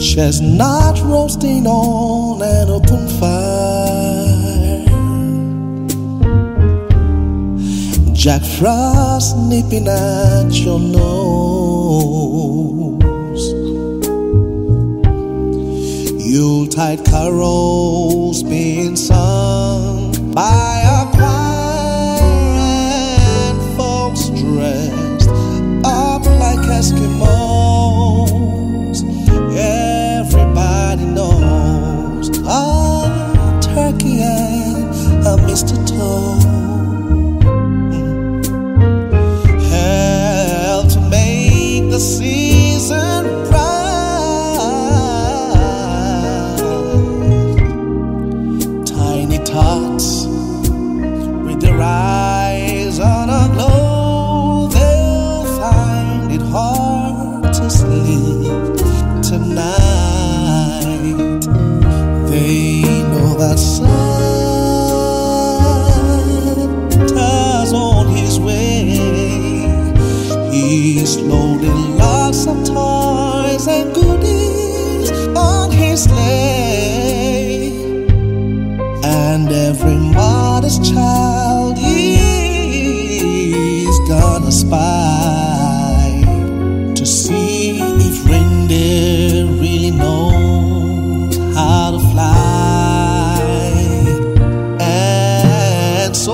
Chestnut roasting on an open fire, Jack Frost nipping at your nose, Yuletide carols being sung by a choir and folks dressed up like Eskimos. Everybody knows a turkey and a mistletoe help to make the season bright. Tiny tots with their eyes on a glow, they'll find it hard to sleep tonight. They know that Santa's on his way. He's loading lots of toys and goodies on his sleigh, and every modest child is gonna spy to see if reindeer really knows how to fly. And so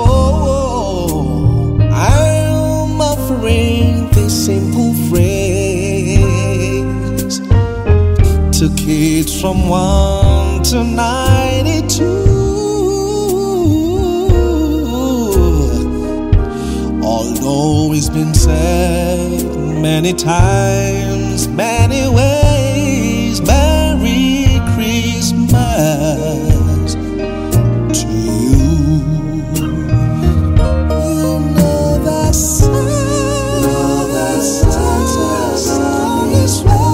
I'm offering this simple phrase to kids from 1 to 92. Although it's been said many times, many ways, Merry Christmas to you. You know that Santa's on his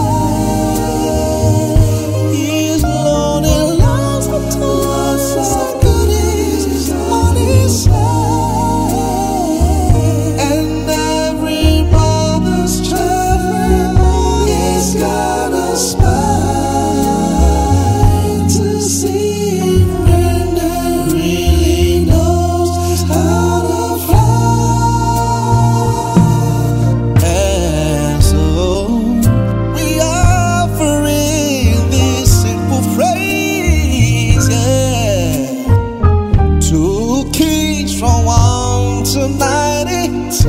way. He's loading lots of toys and goodies on his sleigh, and every mother's child is gonna smile to see if reindeer really knows how to fly. And so we offering this simple phrase, yeah, to kids from 1 to 92.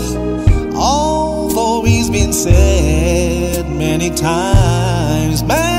Although it's been said many times,